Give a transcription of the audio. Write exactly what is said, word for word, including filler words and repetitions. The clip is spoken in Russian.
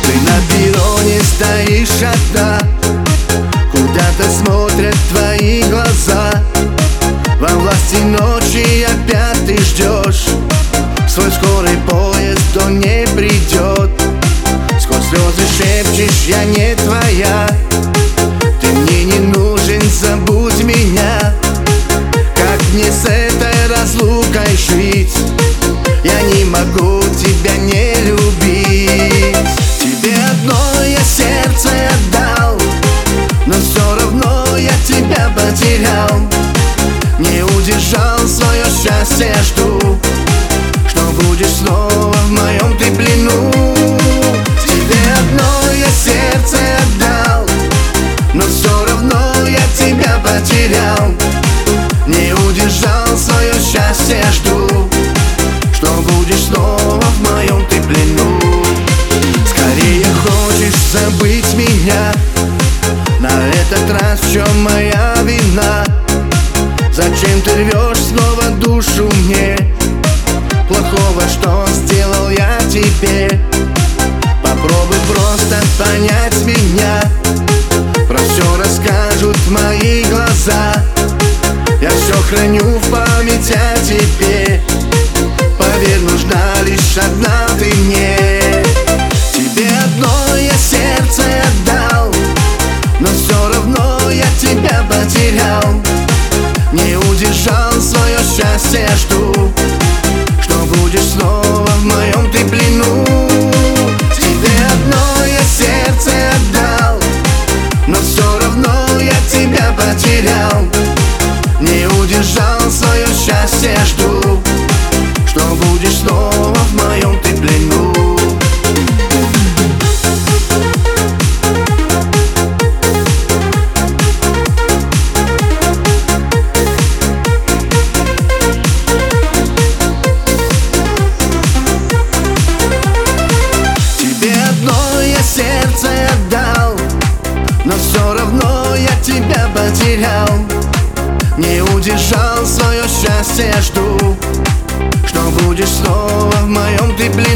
Ты на перроне стоишь одна, куда-то смотрят твои глаза. Во власти ночи опять ты ждешь свой скорый поезд, он не придет. Сквозь слезы шепчешь: я не твоя, ты мне не нужен, забудь меня. Как мне с этой разлукой жить? Я не могу тебя не любить. Тебе одно я сердце отдал, но все равно я тебя потерял. Не удержал свое счастье, жду, что будешь снова в моем ты плену. Тебе одно я сердце отдал, но все равно я тебя потерял. Не удержал свое счастье, жду, что будешь снова в моем ты плену. Скорее хочешь забыть меня, на этот раз в чем моя вина? Зачем ты рвешь снова душу мне? Плохого что сделал я тебе? Попробуй просто понять меня, про все расскажут мои глаза. Я все храню в памяти о тебе, поверь, нужна лишь одна ты мне. Тебе одно я сердце отдал, но все равно я тебя потерял. Не удержал свое счастье, жду, что будешь снова в моем ты плену. Тебе одно я сердце отдал, но все равно я тебя потерял. Не удержал свое счастье, жду, что будешь снова в моем ты плену. Сердце отдал, но все равно я тебя потерял. Не удержал свое счастье, жду, что будешь снова в моем ты плену.